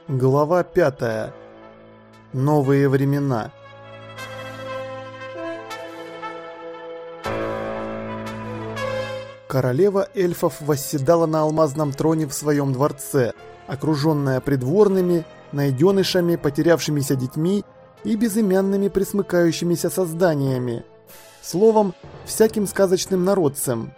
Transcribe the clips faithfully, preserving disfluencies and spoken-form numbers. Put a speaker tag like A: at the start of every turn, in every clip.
A: Глава пятая. Новые времена. Королева эльфов восседала на алмазном троне в своем дворце, окруженная придворными, найденышами, потерявшимися детьми и безымянными пресмыкающимися созданиями. Словом, всяким сказочным народцем.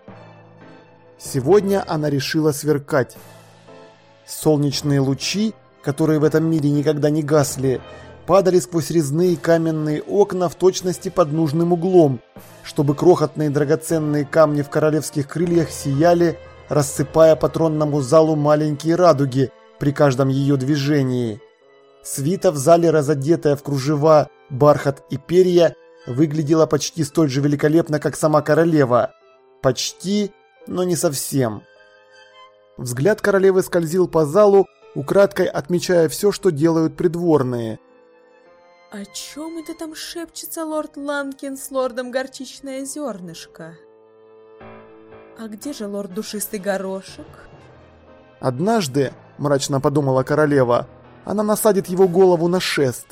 A: Сегодня она решила сверкать. Солнечные лучи, которые в этом мире никогда не гасли, падали сквозь резные каменные окна в точности под нужным углом, чтобы крохотные драгоценные камни в королевских крыльях сияли, рассыпая по тронному залу маленькие радуги при каждом ее движении. Свита в зале, разодетая в кружева, бархат и перья, выглядела почти столь же великолепно, как сама королева. Почти, но не совсем. Взгляд королевы скользил по залу, украдкой отмечая все, что делают придворные.
B: «О чем это там шепчется лорд Ланкин с лордом Горчичное зернышко? А где же лорд Душистый горошек?»
A: Однажды, мрачно подумала королева, она насадит его голову на шест.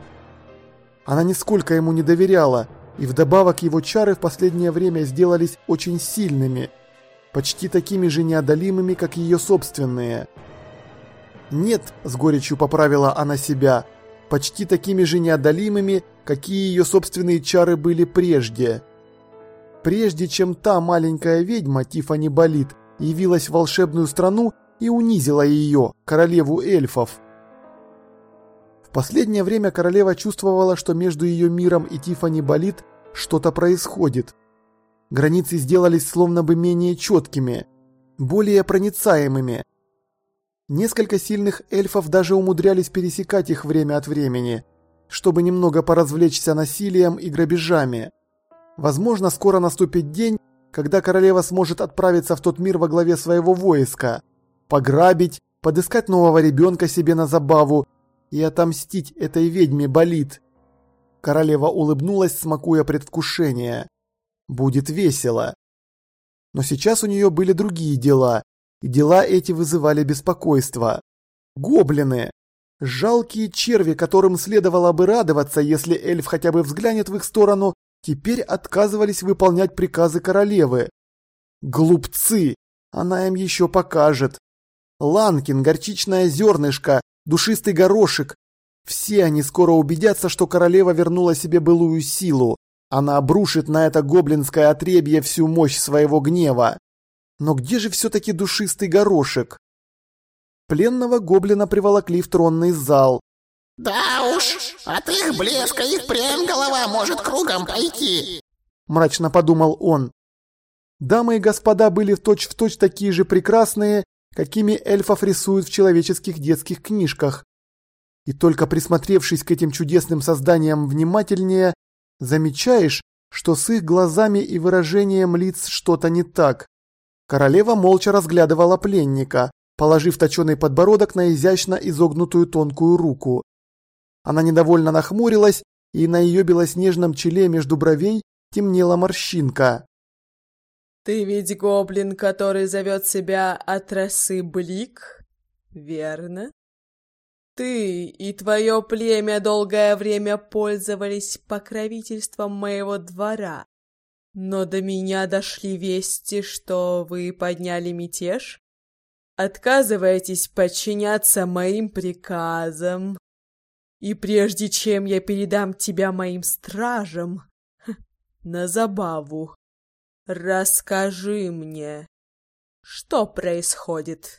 A: Она нисколько ему не доверяла, и вдобавок его чары в последнее время сделались очень сильными, почти такими же неодолимыми, как ее собственные. Нет, с горечью поправила она себя, почти такими же неодолимыми, какие ее собственные чары были прежде. Прежде чем та маленькая ведьма Тиффани Болит явилась в волшебную страну и унизила ее, королеву эльфов. В последнее время королева чувствовала, что между ее миром и Тиффани Болит что-то происходит. Границы сделались словно бы менее четкими, более проницаемыми. Несколько сильных эльфов даже умудрялись пересекать их время от времени, чтобы немного поразвлечься насилием и грабежами. Возможно, скоро наступит день, когда королева сможет отправиться в тот мир во главе своего войска, пограбить, подыскать нового ребенка себе на забаву и отомстить этой ведьме Болит. Королева улыбнулась, смакуя предвкушение. Будет весело. Но сейчас у нее были другие дела. И дела эти вызывали беспокойство. Гоблины. Жалкие черви, которым следовало бы радоваться, если эльф хотя бы взглянет в их сторону, теперь отказывались выполнять приказы королевы. Глупцы. Она им еще покажет. Ланкин, Горчичное зернышко, Душистый горошек. Все они скоро убедятся, что королева вернула себе былую силу. Она обрушит на это гоблинское отребье всю мощь своего гнева. Но где же все-таки Душистый горошек? Пленного гоблина приволокли в тронный зал.
C: «Да уж, от их блеска их прям голова может кругом пойти»,
A: — мрачно подумал он. Дамы и господа были в точь-в-точь такие же прекрасные, какими эльфов рисуют в человеческих детских книжках. И только присмотревшись к этим чудесным созданиям внимательнее, замечаешь, что с их глазами и выражением лиц что-то не так. Королева молча разглядывала пленника, положив точеный подбородок на изящно изогнутую тонкую руку. Она недовольно нахмурилась, и на ее белоснежном челе между бровей темнела морщинка.
B: «Ты ведь гоблин, который зовет себя от расы Блик, верно? Ты и твое племя долгое время пользовались покровительством моего двора. Но до меня дошли вести, что вы подняли мятеж, отказываетесь подчиняться моим приказам. И прежде чем я передам тебя моим стражам на забаву, расскажи мне, что происходит».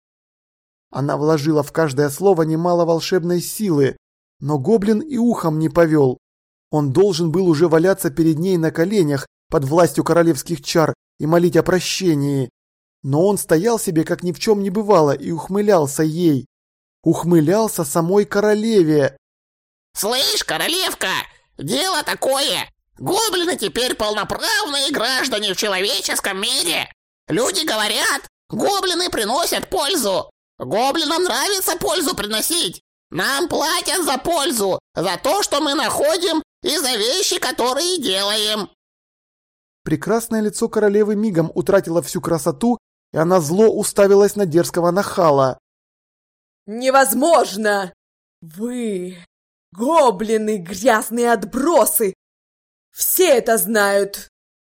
A: Она вложила в каждое слово немало волшебной силы, но гоблин и ухом не повел. Он должен был уже валяться перед ней на коленях под властью королевских чар и молить о прощении. Но он стоял себе, как ни в чем не бывало, и ухмылялся ей. Ухмылялся самой королеве.
C: «Слышь, королевка, дело такое. Гоблины теперь полноправные граждане в человеческом мире. Люди говорят, гоблины приносят пользу. Гоблинам нравится пользу приносить. Нам платят за пользу, за то, что мы находим, и за вещи, которые делаем».
A: Прекрасное лицо королевы мигом утратило всю красоту, и она зло уставилась на дерзкого нахала.
B: Невозможно! Вы, гоблины, грязные отбросы! Все это знают!»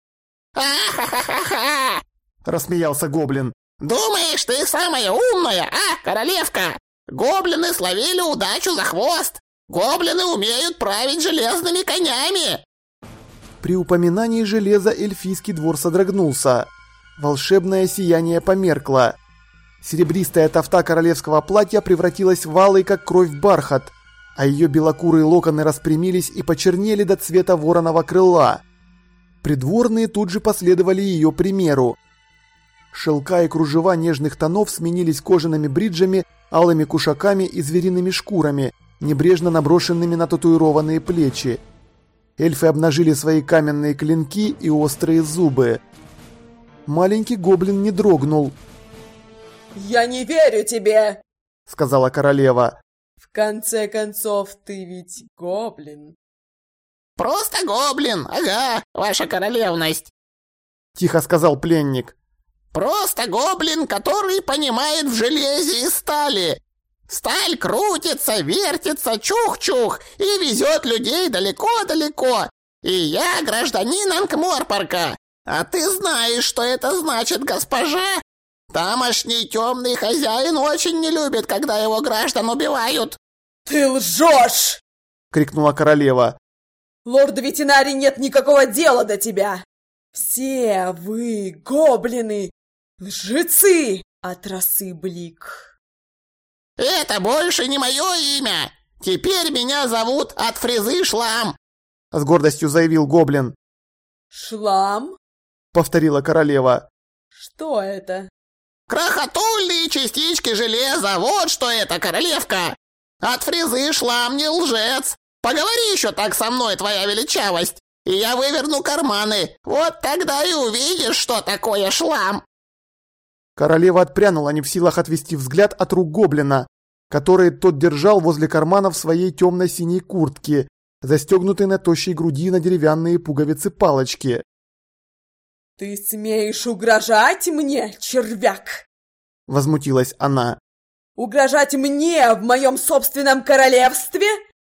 C: «А-ха-ха-ха-ха!»
A: — рассмеялся гоблин.
C: «Думаешь, ты самая умная, а, королевка? Гоблины словили удачу за хвост! Гоблины умеют править железными конями!»
A: При упоминании железа эльфийский двор содрогнулся. Волшебное сияние померкло. Серебристая тафта королевского платья превратилась в алый, как кровь, бархат, а ее белокурые локоны распрямились и почернели до цвета вороного крыла. Придворные тут же последовали ее примеру. Шелка и кружева нежных тонов сменились кожаными бриджами, алыми кушаками и звериными шкурами, небрежно наброшенными на татуированные плечи. Эльфы обнажили свои каменные клинки и острые зубы. Маленький гоблин не дрогнул.
B: «Я не верю тебе!»
A: — сказала королева.
B: «В конце концов, ты ведь гоблин».
C: «Просто гоблин, ага, ваша королевность!»
A: — тихо сказал пленник.
C: «Просто гоблин, который понимает в железе и стали. Сталь крутится, вертится, чух-чух и везет людей далеко-далеко. И я гражданин Анкморпорка. А ты знаешь, что это значит, госпожа? Тамошний темный хозяин очень не любит, когда его граждан убивают».
B: «Ты лжешь!»
A: — крикнула королева.
B: «Лорду Ветинари нет никакого дела до тебя! Все вы, гоблины, лжецы от росы блик!»
C: «Это больше не мое имя! Теперь меня зовут от фрезы Шлам!»
A: — с гордостью заявил гоблин.
B: «Шлам?»
A: — повторила королева.
B: «Что это?»
C: «Крохотульные частички железа, вот что это, королевка! От фрезы Шлам не лжец! Поговори еще так со мной, твоя величавость, и я выверну карманы, вот тогда и увидишь, что такое шлам!»
A: Королева отпрянула, не в силах отвести взгляд от рук гоблина, которые тот держал возле карманов своей темно-синей куртки, застегнутой на тощей груди на деревянные пуговицы-палочки.
B: «Ты смеешь угрожать мне, червяк?»
A: — возмутилась она.
B: «Угрожать мне в моем собственном королевстве?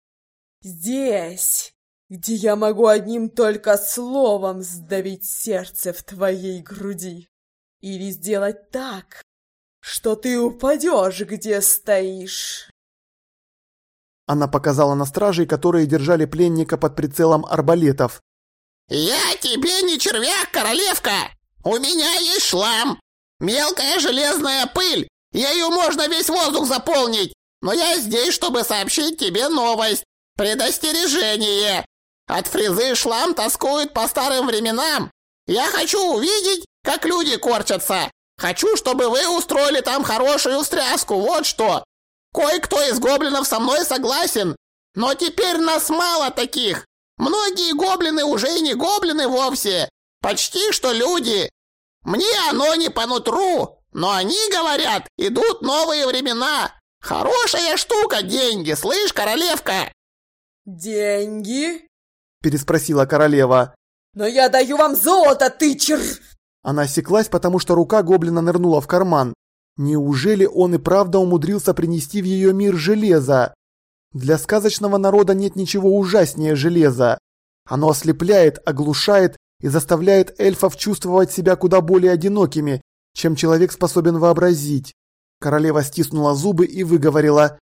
B: Здесь, где я могу одним только словом сдавить сердце в твоей груди. Или сделать так, что ты упадешь, где стоишь».
A: Она показала на стражей, которые держали пленника под прицелом арбалетов.
C: «Я тебе не червяк, королевка! У меня есть шлам! Мелкая железная пыль! Ею можно весь воздух заполнить! Но я здесь, чтобы сообщить тебе новость! Предостережение! От фрезы Шлам тоскует по старым временам! Я хочу увидеть, как люди корчатся! Хочу, чтобы вы устроили там хорошую встряску, вот что! Кое-кто из гоблинов со мной согласен, но теперь нас мало таких! Многие гоблины уже и не гоблины вовсе, почти что люди. Мне оно не по нутру, но они говорят, идут новые времена. Хорошая штука деньги, слышь, королевка?»
B: «Деньги?»
A: — переспросила королева.
B: «Но я даю вам золото, ты чер...»
A: Она осеклась, потому что рука гоблина нырнула в карман. Неужели он и правда умудрился принести в ее мир железо? Для сказочного народа нет ничего ужаснее железа. Оно ослепляет, оглушает и заставляет эльфов чувствовать себя куда более одинокими, чем человек способен вообразить. Королева стиснула зубы и выговорила: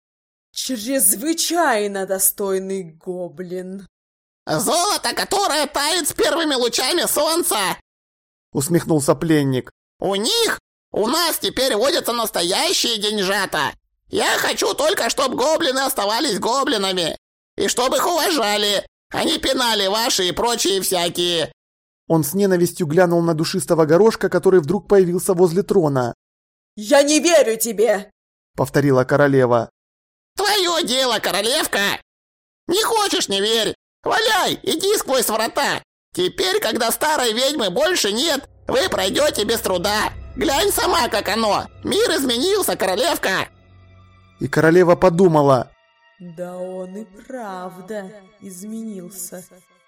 B: «Чрезвычайно достойный гоблин».
C: «Золото, которое тает с первыми лучами солнца!»
A: — усмехнулся пленник.
C: «У них, у нас теперь водятся настоящие деньжата. Я хочу только, чтобы гоблины оставались гоблинами, и чтобы их уважали, а не пинали ваши и прочие всякие».
A: Он с ненавистью глянул на душистого горошка, который вдруг появился возле трона.
B: «Я не верю тебе!»
A: — повторила королева.
C: «Твое дело, королевка! Не хочешь — не верь! Валяй, иди сквозь врата! Теперь, когда старой ведьмы больше нет, вы пройдете без труда! Глянь сама, как оно! Мир изменился, королевка!»
A: И королева подумала:
B: «Да он и правда изменился».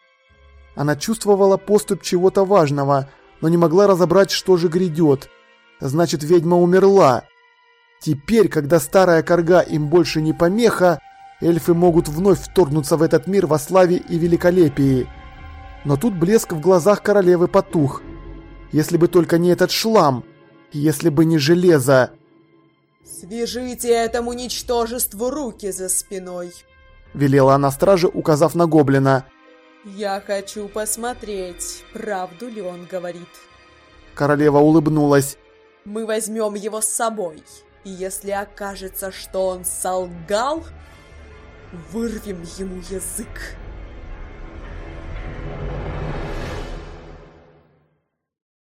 A: Она чувствовала поступь чего-то важного, но не могла разобрать, что же грядет. Значит, ведьма умерла. Теперь, когда старая корга им больше не помеха, эльфы могут вновь вторгнуться в этот мир во славе и великолепии. Но тут блеск в глазах королевы потух. Если бы только не этот шлам, если бы не железо.
B: «Свяжите этому ничтожеству руки за спиной»,
A: — велела она страже, указав на гоблина.
B: «Я хочу посмотреть, правду ли он говорит».
A: Королева улыбнулась.
B: «Мы возьмем его с собой, и если окажется, что он солгал, вырвем ему язык».